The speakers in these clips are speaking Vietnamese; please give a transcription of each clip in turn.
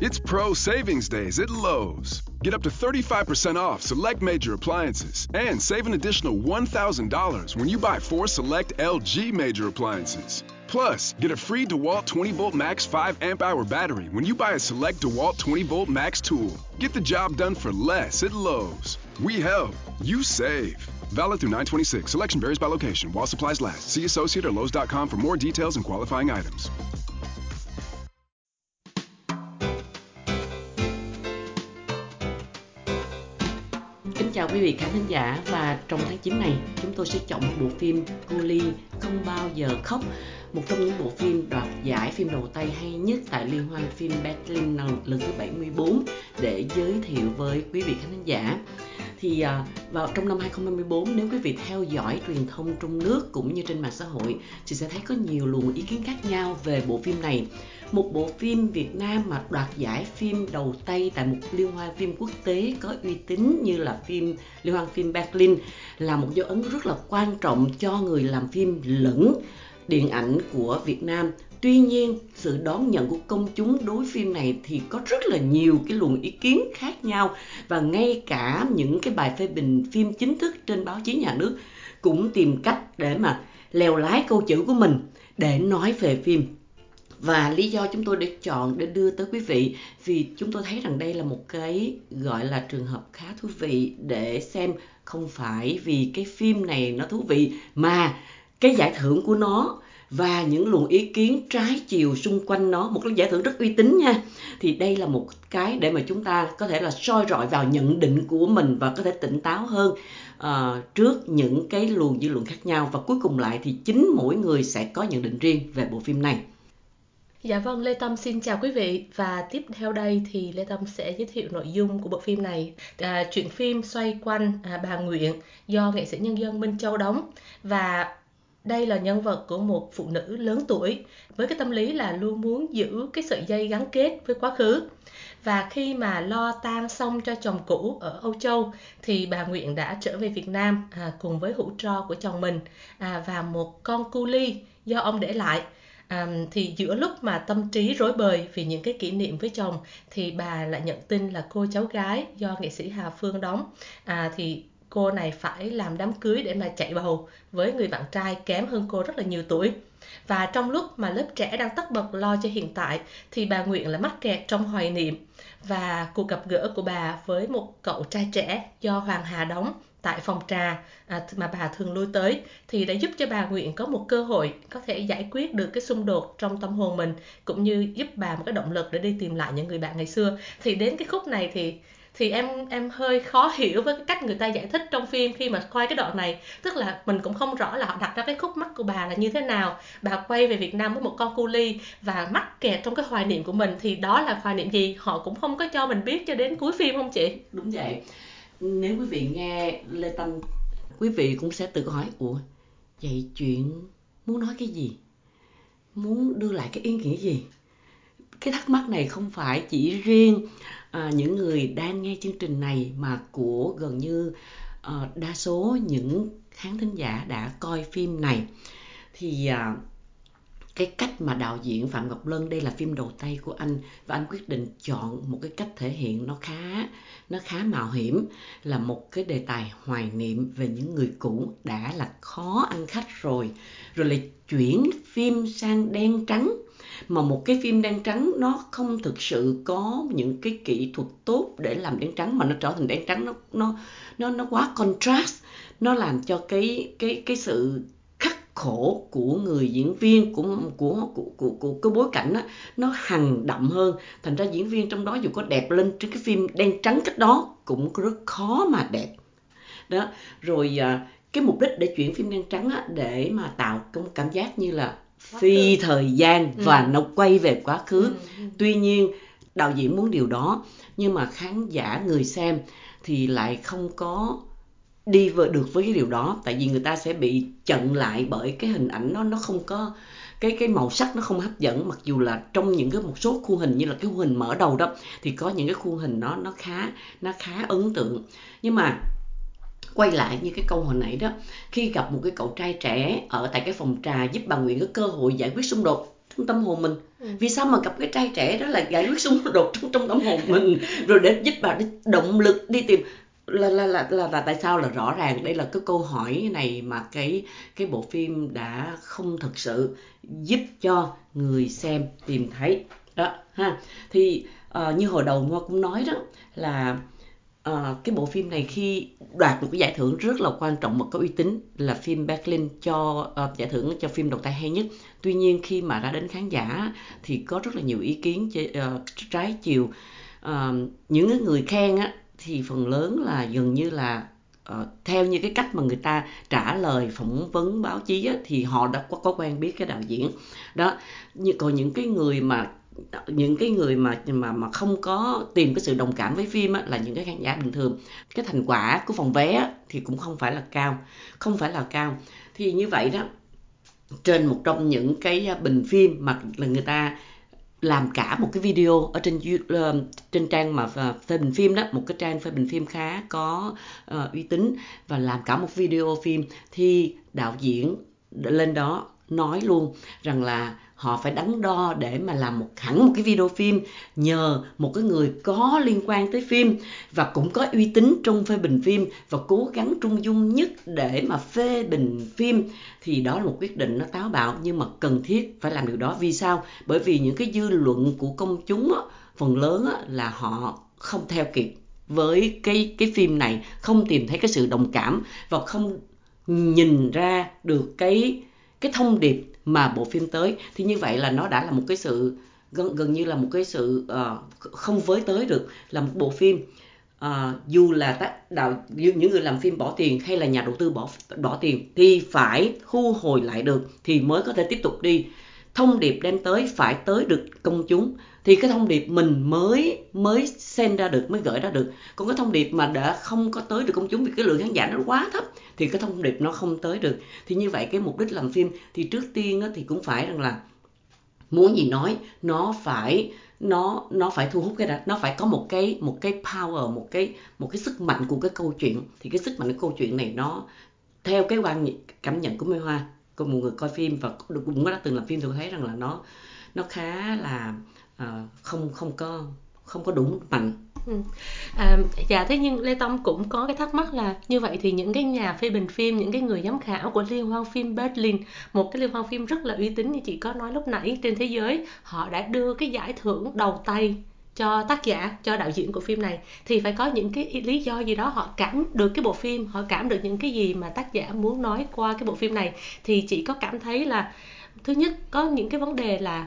It's Pro Savings Days at Lowe's. Get up to 35% off select major appliances and save an additional $1,000 when you buy 4 select LG major appliances. Plus, get a free DeWalt 20-volt Max 5 amp-hour battery when you buy a select DeWalt 20-volt Max tool. Get the job done for less at Lowe's. We help, you save. Valid through 9/26. Selection varies by location while supplies last. See associate or Lowe's.com for more details and qualifying items. Kính chào quý vị khán thính giả, và trong tháng 9 này chúng tôi sẽ chọn một bộ phim Cô Ly Không Bao Giờ Khóc, một trong những bộ phim đoạt giải phim đầu tay hay nhất tại Liên hoan phim Berlin lần thứ 74 để giới thiệu với quý vị khán thính giả. Thì vào trong năm 2024, nếu quý vị theo dõi truyền thông trong nước cũng như trên mạng xã hội thì sẽ thấy có nhiều luồng ý kiến khác nhau về bộ phim này. Một bộ phim Việt Nam mà đoạt giải phim đầu tay tại một liên hoan phim quốc tế có uy tín như là liên hoan phim Berlin là một dấu ấn rất là quan trọng cho người làm phim lẫn điện ảnh của Việt Nam. Tuy nhiên, sự đón nhận của công chúng đối phim này thì có rất là nhiều cái luồng ý kiến khác nhau, và ngay cả những cái bài phê bình phim chính thức trên báo chí nhà nước cũng tìm cách để mà lèo lái câu chữ của mình để nói về phim. Và lý do chúng tôi để chọn để đưa tới quý vị vì chúng tôi thấy rằng đây là một cái gọi là trường hợp khá thú vị để xem, không phải vì cái phim này nó thú vị mà cái giải thưởng của nó và những luồng ý kiến trái chiều xung quanh nó, một cái giải thưởng rất uy tín nha. Thì đây là một cái để mà chúng ta có thể là soi rọi vào nhận định của mình và có thể tỉnh táo hơn trước những cái luồng dư luận khác nhau. Và cuối cùng lại thì chính mỗi người sẽ có nhận định riêng về bộ phim này. Dạ vâng, Lê Tâm xin chào quý vị, và tiếp theo đây thì Lê Tâm sẽ giới thiệu nội dung của bộ phim này. Truyện phim xoay quanh bà Nguyện do nghệ sĩ nhân dân Minh Châu đóng, và đây là nhân vật của một phụ nữ lớn tuổi với cái tâm lý là luôn muốn giữ cái sợi dây gắn kết với quá khứ. Và khi mà lo tang xong cho chồng cũ ở Âu Châu thì bà Nguyện đã trở về Việt Nam cùng với hũ tro của chồng mình và một con cu ly do ông để lại. Thì giữa lúc mà tâm trí rối bời vì những cái kỷ niệm với chồng thì bà lại nhận tin là cô cháu gái do nghệ sĩ Hà Phương đóng thì cô này phải làm đám cưới để mà chạy bầu với người bạn trai kém hơn cô rất là nhiều tuổi. Và trong lúc mà lớp trẻ đang tất bật lo cho hiện tại thì bà Nguyện là mắc kẹt trong hoài niệm, và cuộc gặp gỡ của bà với một cậu trai trẻ do Hoàng Hà đóng tại phòng trà mà bà thường lui tới thì đã giúp cho bà Nguyện có một cơ hội có thể giải quyết được cái xung đột trong tâm hồn mình, cũng như giúp bà một cái động lực để đi tìm lại những người bạn ngày xưa. Thì đến cái khúc này thì em hơi khó hiểu với cái cách người ta giải thích trong phim khi mà coi cái đoạn này, tức là mình cũng không rõ là họ đặt ra cái khúc mắc của bà là như thế nào. Bà quay về Việt Nam với một con cu ly và mắc kẹt trong cái hoài niệm của mình, thì đó là hoài niệm gì họ cũng không có cho mình biết cho đến cuối phim, không chị? Đúng vậy. Nếu quý vị nghe Lê Tâm, quý vị cũng sẽ tự hỏi, ủa vậy chuyện muốn nói cái gì, muốn đưa lại cái ý nghĩa gì? Cái thắc mắc này không phải chỉ riêng những người đang nghe chương trình này mà của gần như đa số những khán thính giả đã coi phim này. Thì cái cách mà đạo diễn Phạm Ngọc Lân, đây là phim đầu tay của anh, và anh quyết định chọn một cái cách thể hiện nó khá mạo hiểm, là một cái đề tài hoài niệm về những người cũ đã là khó ăn khách rồi lại chuyển phim sang đen trắng, mà một cái phim đen trắng nó không thực sự có những cái kỹ thuật tốt để làm đen trắng, mà nó trở thành đen trắng nó quá contrast, nó làm cho cái sự khắc khổ của người diễn viên của cái bối cảnh đó, nó hằn đậm hơn. Thành ra diễn viên trong đó dù có đẹp lên trên cái phim đen trắng cách đó cũng rất khó mà đẹp đó. Rồi cái mục đích để chuyển phim đen trắng á, để mà tạo một cảm giác như là phi thời gian và nó quay về quá khứ. Tuy nhiên đạo diễn muốn điều đó, nhưng mà khán giả, người xem thì lại không có đi được với cái điều đó, tại vì người ta sẽ bị chận lại bởi cái hình ảnh nó không có cái màu sắc, nó không hấp dẫn. Mặc dù là trong những cái một số khuôn hình như là cái khuôn hình mở đầu đó thì có những cái khuôn hình nó khá ấn tượng. Nhưng mà quay lại như cái câu hồi nãy đó, khi gặp một cái cậu trai trẻ ở tại cái phòng trà giúp bà Nguyện có cơ hội giải quyết xung đột, trong tâm hồn mình. Vì sao mà gặp cái trai trẻ đó là giải quyết xung đột trong tâm hồn mình, rồi để giúp bạn động lực đi tìm là tại sao? Là rõ ràng đây là cái câu hỏi này mà cái bộ phim đã không thực sự giúp cho người xem tìm thấy đó ha. Thì như hồi đầu Hoa cũng nói đó là cái bộ phim này khi đoạt một cái giải thưởng rất là quan trọng và có uy tín là phim Berlin cho giải thưởng cho phim đầu tay hay nhất. Tuy nhiên khi mà đã đến khán giả thì có rất là nhiều ý kiến trái chiều. Những người khen á thì phần lớn là gần như là theo như cái cách mà người ta trả lời phỏng vấn báo chí á, thì họ đã có quen biết cái đạo diễn đó. Còn những cái người mà không có tìm cái sự đồng cảm với phim á, là những cái khán giả bình thường. Cái thành quả của phòng vé á, thì cũng không phải là cao. Thì như vậy đó, trên một trong những cái bình phim mà là người ta làm cả một cái video ở trên trang mà phê bình phim đó, một cái trang phê bình phim khá có uy tín, và làm cả một video phim, thì đạo diễn lên đó nói luôn rằng là họ phải đắn đo để mà làm hẳn một cái video phim nhờ một cái người có liên quan tới phim và cũng có uy tín trong phê bình phim và cố gắng trung dung nhất để mà phê bình phim. Thì đó là một quyết định nó táo bạo nhưng mà cần thiết phải làm điều đó. Vì sao? Bởi vì những cái dư luận của công chúng á, phần lớn á, là họ không theo kịp với cái phim này, không tìm thấy cái sự đồng cảm và không nhìn ra được cái thông điệp mà bộ phim tới. Thì như vậy là nó đã là một cái sự gần như là một cái sự không với tới được, là một bộ phim dù là những người làm phim bỏ tiền hay là nhà đầu tư bỏ tiền thì phải thu hồi lại được thì mới có thể tiếp tục đi. Thông điệp đem tới phải tới được công chúng thì cái thông điệp mình mới send ra được, mới gửi ra được. Còn cái thông điệp mà đã không có tới được công chúng vì cái lượng khán giả nó quá thấp thì cái thông điệp nó không tới được. Thì như vậy cái mục đích làm phim thì trước tiên thì cũng phải rằng là muốn gì nói, nó phải thu hút nó phải có một cái power, một cái sức mạnh của cái câu chuyện. Thì cái sức mạnh của câu chuyện này nó theo cái cảm nhận của Mai Hoa, của một người coi phim và cũng đã từng làm phim, tôi thấy rằng là nó khá là không có đủ mạnh. Dạ, thế nhưng Lê Tâm cũng có cái thắc mắc là như vậy thì những cái nhà phê bình phim, những cái người giám khảo của liên hoan phim Berlin, một cái liên hoan phim rất là uy tín như chị có nói lúc nãy trên thế giới, họ đã đưa cái giải thưởng đầu tay cho tác giả, cho đạo diễn của phim này, thì phải có những cái lý do gì đó họ cảm được cái bộ phim, họ cảm được những cái gì mà tác giả muốn nói qua cái bộ phim này. Thì chị có cảm thấy là thứ nhất có những cái vấn đề là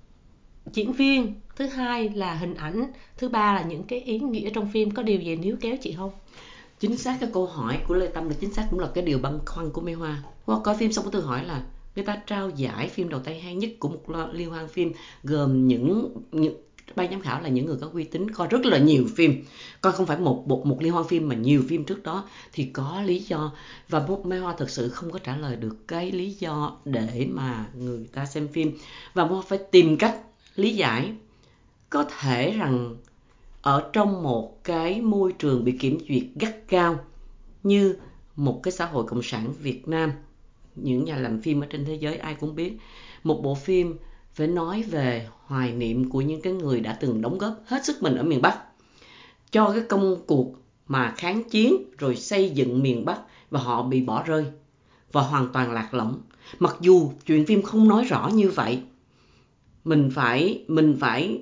diễn viên, thứ hai là hình ảnh, thứ ba là những cái ý nghĩa trong phim, có điều gì níu kéo chị không? Chính xác, cái câu hỏi của Lê Tâm là chính xác, cũng là cái điều băn khoăn của Mai Hoa. Coi phim xong có tôi hỏi là người ta trao giải phim đầu tay hay nhất của một liên hoan phim gồm những ban giám khảo là những người có uy tín, coi rất là nhiều phim, coi không phải một liên hoan phim mà nhiều phim trước đó, thì có lý do. Và Mai Hoa thực sự không có trả lời được cái lý do để mà người ta xem phim, và Mai Hoa phải tìm cách lý giải. Có thể rằng ở trong một cái môi trường bị kiểm duyệt gắt gao như một cái xã hội cộng sản Việt Nam, những nhà làm phim ở trên thế giới ai cũng biết, một bộ phim phải nói về hoài niệm của những cái người đã từng đóng góp hết sức mình ở miền Bắc cho cái công cuộc mà kháng chiến rồi xây dựng miền Bắc, và họ bị bỏ rơi và hoàn toàn lạc lõng. Mặc dù chuyện phim không nói rõ như vậy, mình phải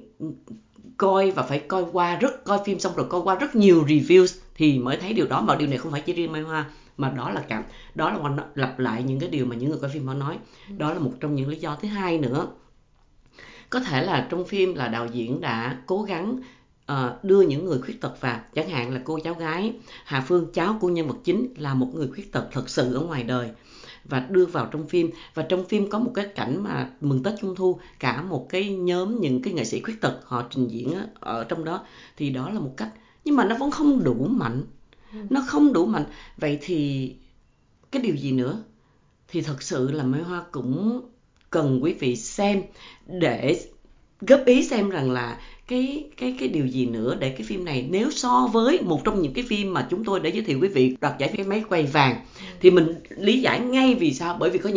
coi và phải coi phim xong rồi coi qua rất nhiều reviews thì mới thấy điều đó. Mà điều này không phải chỉ riêng Mai Hoa, mà đó là lặp lại những cái điều mà những người coi phim họ nói. Đó là một trong những lý do. Thứ hai nữa, có thể là trong phim là đạo diễn đã cố gắng đưa những người khuyết tật vào, chẳng hạn là cô cháu gái Hà Phương, cháu của nhân vật chính, là một người khuyết tật thật sự ở ngoài đời, và đưa vào trong phim. Và trong phim có một cái cảnh mà mừng Tết Trung Thu, cả một cái nhóm những cái nghệ sĩ khuyết tật họ trình diễn ở trong đó, thì đó là một cách, nhưng mà nó vẫn không đủ mạnh. Nó không đủ mạnh. Vậy thì cái điều gì nữa? Thì thật sự là Mai Hoa cũng cần quý vị xem để góp ý xem rằng là cái điều gì nữa để cái phim này, nếu so với một trong những cái phim mà chúng tôi đã giới thiệu quý vị đoạt giải cái máy quay vàng, thì mình lý giải ngay vì sao. Bởi vì có những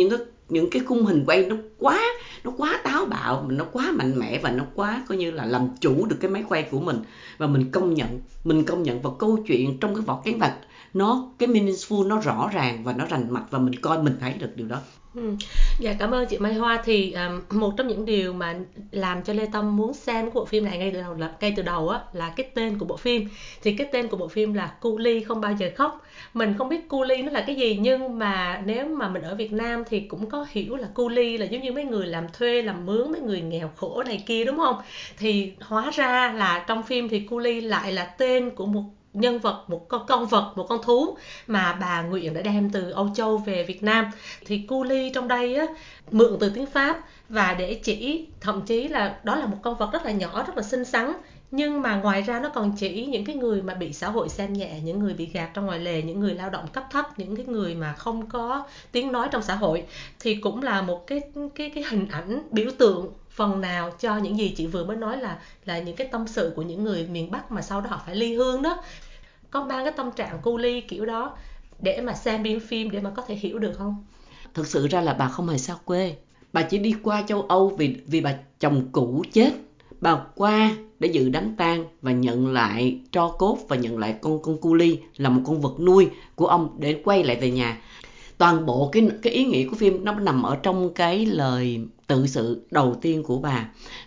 những cái khung hình quay nó quá táo bạo, nó quá mạnh mẽ và nó quá coi như là làm chủ được cái máy quay của mình. Và mình công nhận vào câu chuyện trong cái Vỏ Kén Vàng, cái meaningful, nó rõ ràng và nó rành mạch, và mình coi mình thấy được điều đó. Dạ, cảm ơn chị Mai Hoa. Thì một trong những điều mà làm cho Lê Tâm muốn xem cái bộ phim này ngay từ đầu á, là cái tên của bộ phim. Thì cái tên của bộ phim là Cu Ly Không Bao Giờ Khóc. Mình không biết cu ly nó là cái gì, nhưng mà nếu mà mình ở Việt Nam thì cũng có hiểu là cu ly là giống như mấy người làm thuê làm mướn, mấy người nghèo khổ này kia, đúng không? Thì hóa ra là trong phim thì cu ly lại là tên của một nhân vật, một con vật, một con thú mà bà Nguyện đã đem từ Âu Châu về Việt Nam. Thì cu ly trong đây á, mượn từ tiếng Pháp, và để chỉ thậm chí là đó là một con vật rất là nhỏ, rất là xinh xắn, nhưng mà ngoài ra nó còn chỉ những cái người mà bị xã hội xem nhẹ, những người bị gạt ra ngoài lề, những người lao động cấp thấp, những cái người mà không có tiếng nói trong xã hội. Thì cũng là một cái hình ảnh biểu tượng phần nào cho những gì chị vừa mới nói, là những cái tâm sự của những người miền Bắc mà sau đó họ phải ly hương đó. Có mang cái tâm trạng cu ly kiểu đó để mà xem phim để mà có thể hiểu được không? Thực sự ra là bà không hề xa quê. Bà chỉ đi qua châu Âu vì bà chồng cũ chết. Bà qua để dự đám tang và nhận lại tro cốt, và nhận lại con cu ly là một con vật nuôi của ông để quay lại về nhà. Toàn bộ cái ý nghĩa của phim nó nằm ở trong cái lời tự sự đầu tiên của bà.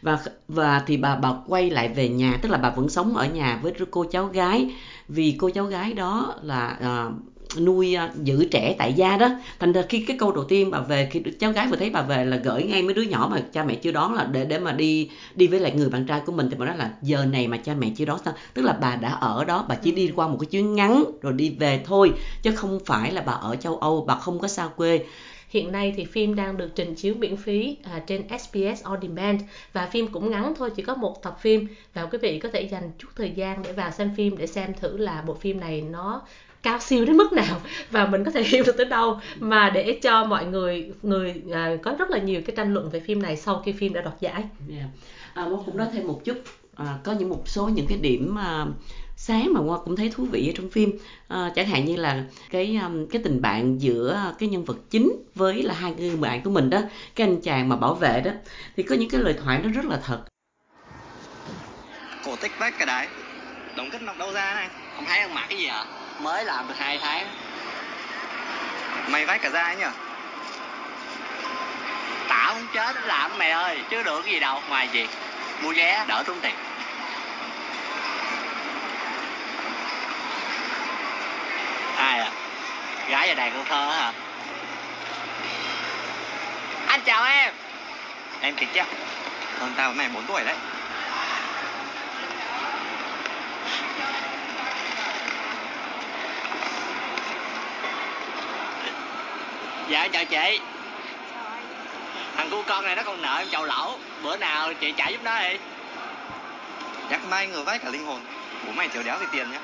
Và thì bà quay lại về nhà, tức là bà vẫn sống ở nhà với cô cháu gái, vì cô cháu gái đó là nuôi giữ trẻ tại gia đó. Thành ra khi cái câu đầu tiên bà về, khi cháu gái vừa thấy bà về là gửi ngay mấy đứa nhỏ mà cha mẹ chưa đón, là để mà đi với lại người bạn trai của mình. Thì bà nói là giờ này mà cha mẹ chưa đón sao? Tức là bà đã ở đó, bà chỉ đi qua một cái chuyến ngắn rồi đi về thôi, chứ không phải là bà ở châu Âu, bà không có xa quê. Hiện nay thì phim đang được trình chiếu miễn phí trên SBS On Demand, và phim cũng ngắn thôi, chỉ có một tập phim, và quý vị có thể dành chút thời gian để vào xem phim, để xem thử là bộ phim này nó cao siêu đến mức nào và mình có thể hiểu được tới đâu, mà để cho mọi người có rất là nhiều cái tranh luận về phim này sau khi phim đã đoạt giải. Mo cũng nói thêm một chút, có một số những cái điểm sáng mà Hoa cũng thấy thú vị ở trong phim, chẳng hạn như là cái tình bạn giữa cái nhân vật chính với là hai người bạn của mình đó, cái anh chàng mà bảo vệ đó, thì có những cái lời thoại nó rất là thật. Cổ tích vách cái đấy, đóng cất nọc đâu ra này? Không thấy ông mặc cái gì hả? Mới làm được 2 tháng. Mày vách cả ra ấy nhỉ? Tao không chết làm đó mày ơi, chứ được cái gì đâu, ngoài việc mua vé đỡ tốn tiền. Ai à? Gái và đàn con thơ hả? Anh chào em. Em kịch chứ? Hơn tao với mày 4 tuổi đấy. Dạ chào chị. Thằng cu con này nó còn nợ em chầu lẩu, bữa nào chị trả giúp nó đi. Nhắc mai ngửa vách cả linh hồn. Bố mày thiếu đéo gì tiền nhá.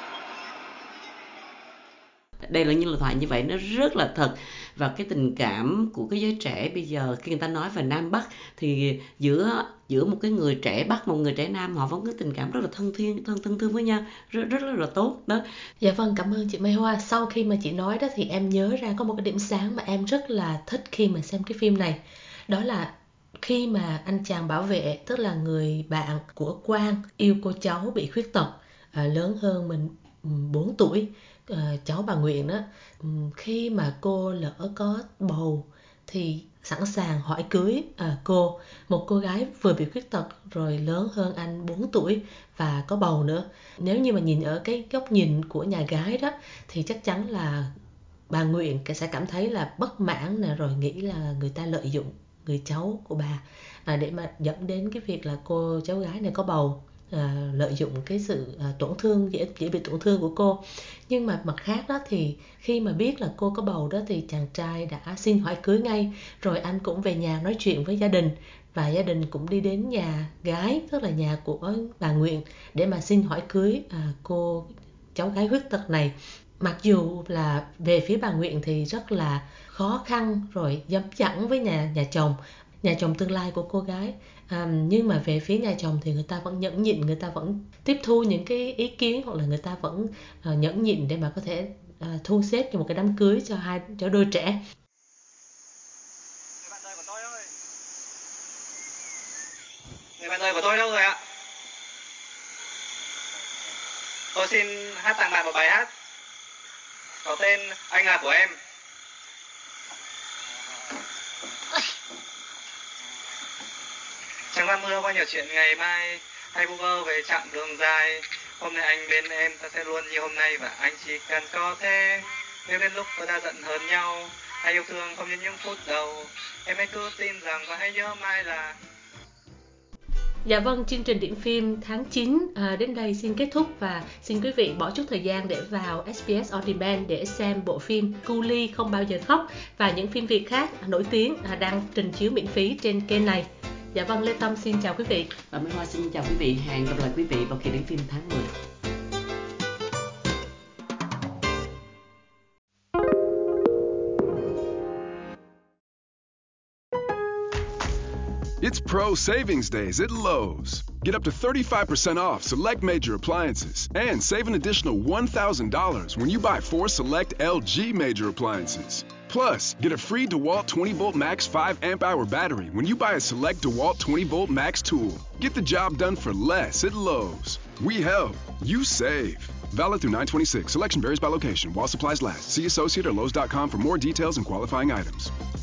Đây là những lời thoại như vậy, nó rất là thật. Và cái tình cảm của cái giới trẻ bây giờ, khi người ta nói về Nam Bắc, thì giữa một cái người trẻ Bắc, một người trẻ Nam, họ vẫn có tình cảm rất là thân thương với nhau, rất là tốt đó. Dạ vâng, cảm ơn chị Mai Hoa. Sau khi mà chị nói đó thì em nhớ ra có một cái điểm sáng mà em rất là thích khi mà xem cái phim này. Đó là khi mà anh chàng bảo vệ, tức là người bạn của Quang, yêu cô cháu bị khuyết tật, lớn hơn mình 4 tuổi, cháu bà Nguyện đó. Khi mà cô lỡ có bầu thì sẵn sàng hỏi cưới cô, một cô gái vừa bị khuyết tật rồi lớn hơn anh 4 tuổi và có bầu nữa. Nếu như mà nhìn ở cái góc nhìn của nhà gái đó thì chắc chắn là bà Nguyện sẽ cảm thấy là bất mãn nè, rồi nghĩ là người ta lợi dụng người cháu của bà để mà dẫn đến cái việc là cô cháu gái này có bầu, lợi dụng cái sự tổn thương, dễ bị tổn thương của cô. Nhưng mà mặt khác đó thì khi mà biết là cô có bầu đó thì chàng trai đã xin hỏi cưới ngay, rồi anh cũng về nhà nói chuyện với gia đình, và gia đình cũng đi đến nhà gái, tức là nhà của bà Nguyện, để mà xin hỏi cưới cô cháu gái khuyết tật này. Mặc dù là về phía bà Nguyện thì rất là khó khăn, rồi dấm dẳng với nhà chồng tương lai của cô gái, nhưng mà về phía nhà chồng thì người ta vẫn nhẫn nhịn, người ta vẫn tiếp thu những cái ý kiến, hoặc là người ta vẫn nhẫn nhịn để mà có thể thu xếp cho một cái đám cưới cho đôi trẻ. ơi. Người bạn đời của tôi đâu rồi ạ? Tôi xin hát tặng bạn một bài hát có tên Anh Là Của Em. Chẳng là mưa qua nhiều chuyện ngày mai, hay vu vơ về chặng đường dài. Hôm nay anh bên em, ta sẽ luôn như hôm nay, và anh chỉ cần có thế. Nếu đến lúc tôi đã giận hờn nhau, hay yêu thương không như những phút đầu, em hãy cứ tin rằng và hãy nhớ mai là. Dạ vâng, chương trình Điểm Phim tháng 9 đến đây xin kết thúc, và xin quý vị bỏ chút thời gian để vào SBS On Demand để xem bộ phim Cu Ly Không Bao Giờ Khóc và những phim Việt khác nổi tiếng đang trình chiếu miễn phí trên kênh này. Dạ vâng, Lê Tâm xin chào quý vị. Và Minh Hoa xin chào quý vị. Hẹn gặp lại quý vị vào kỳ Điểm Phim tháng 10. It's Pro Savings Days at Lowe's. Get up to 35% off select major appliances and save an additional $1,000 when you buy 4 select LG major appliances. Plus, get a free DeWalt 20-volt max 5 amp-hour battery when you buy a select DeWalt 20-volt max tool. Get the job done for less at Lowe's. We help, you save. Valid through 9/26. Selection varies by location. While supplies last. See associate or Lowe's.com for more details and qualifying items.